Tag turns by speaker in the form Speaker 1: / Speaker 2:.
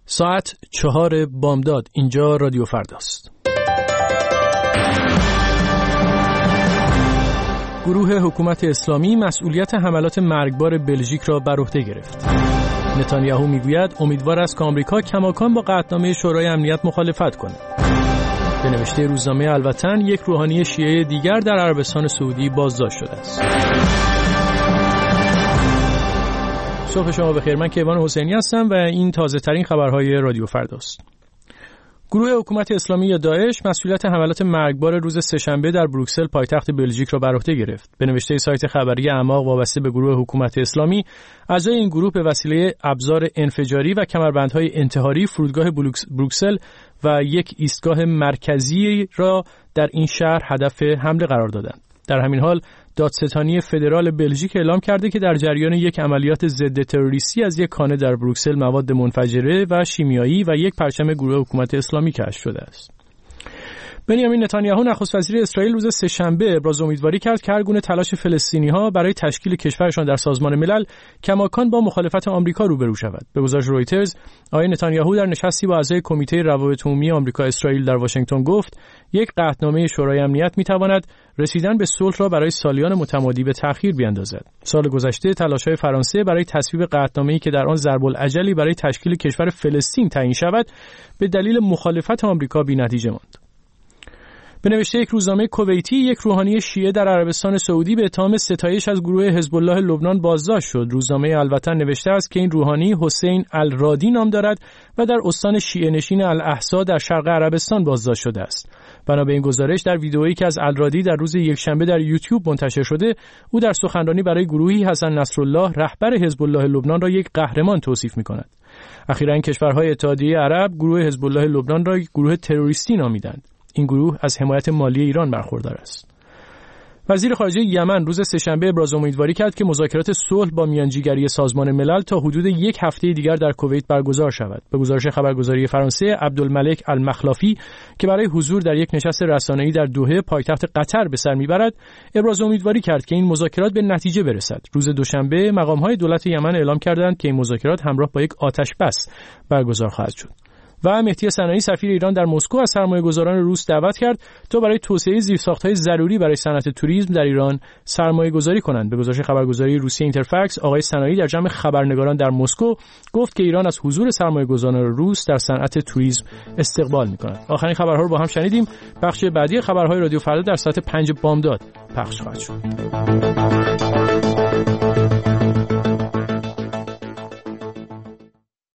Speaker 1: ساعت 4 بامداد. اینجا رادیو فرداست. گروه حکومت اسلامی مسئولیت حملات مرگبار بلژیک را بر عهده گرفت. نتانیاهو میگوید امیدوار است که آمریکا کماکان با قطعنامه شورای امنیت مخالفت کند. به نوشته روزنامه الوطن، یک روحانی شیعه دیگر در عربستان سعودی بازداشت شده است. صبح شما بخیر. من کیوان حسینی هستم و این تازه ترین خبرهای رادیو فرداست. گروه حکومت اسلامی یا داعش مسئولیت حملات مرگبار روز سه‌شنبه در بروکسل پایتخت بلژیک را بر عهده گرفت. به نوشته سایت خبری اعماق وابسته به گروه حکومت اسلامی، اعضای این گروه به وسیله ابزار انفجاری و کمربندهای انتحاری فرودگاه بروکسل و یک ایستگاه مرکزی را در این شهر هدف حمله قرار دادند. در همین حال دادستانی فدرال بلژیک اعلام کرده که در جریان یک عملیات ضد تروریستی از یک خانه در بروکسل مواد منفجره و شیمیایی و یک پرچم گروه حکومت اسلامی کشف شده است. بنیامین نتانیاهو نخست وزیر اسرائیل روز سه‌شنبه ابراز امیدواری کرد که هر گونه تلاش فلسطینی‌ها برای تشکیل کشورشان در سازمان ملل کماکان با مخالفت آمریکا روبرو شود. به گزارش رویترز، آقای نتانیاهو در نشستی با اعضای کمیته روابط عمومی آمریکا اسرائیل در واشنگتن گفت یک قطعنامه شورای امنیت می‌تواند رسیدن به صلح را برای سالیان متمادی به تأخیر بیاندازد. سال گذشته تلاش‌های فرانسه برای تصویب قطعنامه‌ای که در آن ضرب‌الاجلی برای تشکیل کشور فلسطین تعیین شود به دلیل مخالفت آمریکا بی‌نتیجه ماند. به نوشته یک روزنامه کویتی، یک روحانی شیعه در عربستان سعودی به اتهام ستایش از گروه حزب الله لبنان بازداشت شد. روزنامه الوطن نوشته است که این روحانی حسین الرادی نام دارد و در استان شیعه نشین الاحسا در شرق عربستان بازداشت شده است. بنا به این گزارش، در ویدئویی که از الرادی در روز یکشنبه در یوتیوب منتشر شده، او در سخنرانی برای گروهی حسن نصرالله رهبر حزب الله لبنان را یک قهرمان توصیف می‌کند. اخیراً کشورهای اتحادیه عرب گروه حزب الله لبنان را یک گروه تروریستی نامیدند. این گروه از حمایت مالی ایران برخوردار است. وزیر خارجه یمن روز سه‌شنبه ابراز امیدواری کرد که مذاکرات صلح با میانجیگری سازمان ملل تا حدود یک هفته دیگر در کویت برگزار شود. به گزارش خبرگزاری فرانسه، عبدالملک المخلافی که برای حضور در یک نشست رسانه‌ای در دوحه پایتخت قطر به سر میبرد، ابراز امیدواری کرد که این مذاکرات به نتیجه برسد. روز دوشنبه مقام‌های دولت یمن اعلام کردند که این مذاکرات همراه با یک آتش‌بس برگزار خواهد شد. و مهدی صنعانی سفیر ایران در مسکو از سرمایه‌گذاران روس دعوت کرد تا برای توسعه زیرساخت‌های ضروری برای صنعت توریسم در ایران سرمایه‌گذاری کنند. به گزارش خبرگزاری روسیه اینترفکس، آقای صنعانی در جمع خبرنگاران در مسکو گفت که ایران از حضور سرمایه‌گذاران روس در صنعت توریسم استقبال می‌کند. آخرین خبرها رو با هم شنیدیم. بخش بعدی خبرهای رادیو فردا در ساعت 5 بامداد پخش خواهد شد.